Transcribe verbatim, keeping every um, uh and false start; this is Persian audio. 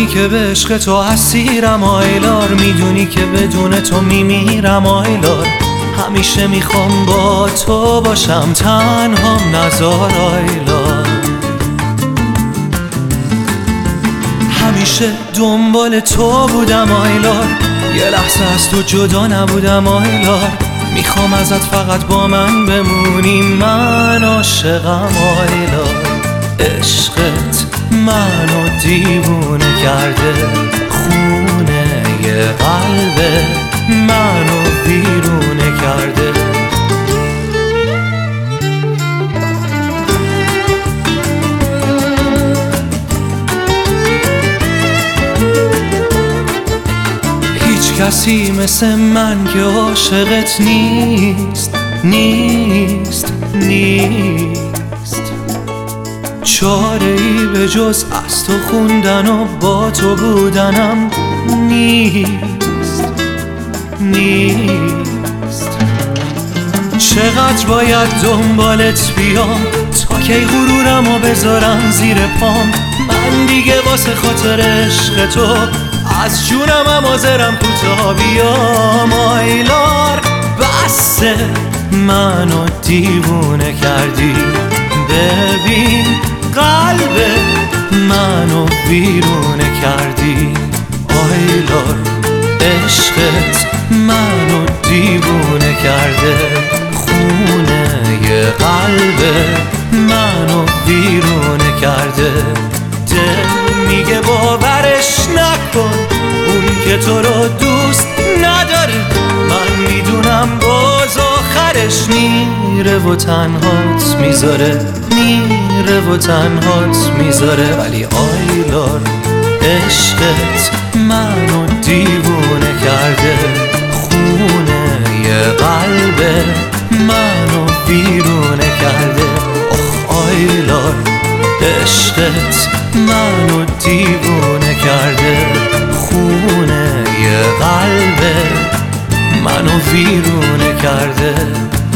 که به عشق تو اسیرم آیلار، میدونی که بدون تو میمیرم آیلار. همیشه میخوام با تو باشم، تنهام نزار آیلار. همیشه دنبال تو بودم آیلار، یه لحظه از تو جدا نبودم آیلار. میخوام ازت فقط با من بمونی، من عاشقم آیلار. عشقت منو دیوونه کرده، خونه یه قلب منو بیرونه کرده. هیچ کسی مثل من که عاشقت نیست، نیست، نیست. چاره ای به جز از تو خوندن و با تو بودنم نیست، نیست. چقدر باید دنبالت بیام تا کی غرورمو بذارم زیر پام. من دیگه واسه خاطر عشق تو از جونم هم حاضرم کوتاه بیام آیلار. بسه منو دیوونه کردی، ببین قلب منو بیرونه کردی آیلار. عشقت منو دیوونه کرده، خونه یه قلب منو بیرونه کرده. دل میگه باورش نکن، اون که تو رو دوست نداره. من میدونم باز آخرش میره و تنهات میذاره، میره و تنهات میذاره. ولی آیلار عشقت منو دیوونه کرده، خونه یه قلب منو بیرونه کرده. آخ آیلار عشقت منو دیوونه کرده، خونه یه قلب منو ویرونه کرده.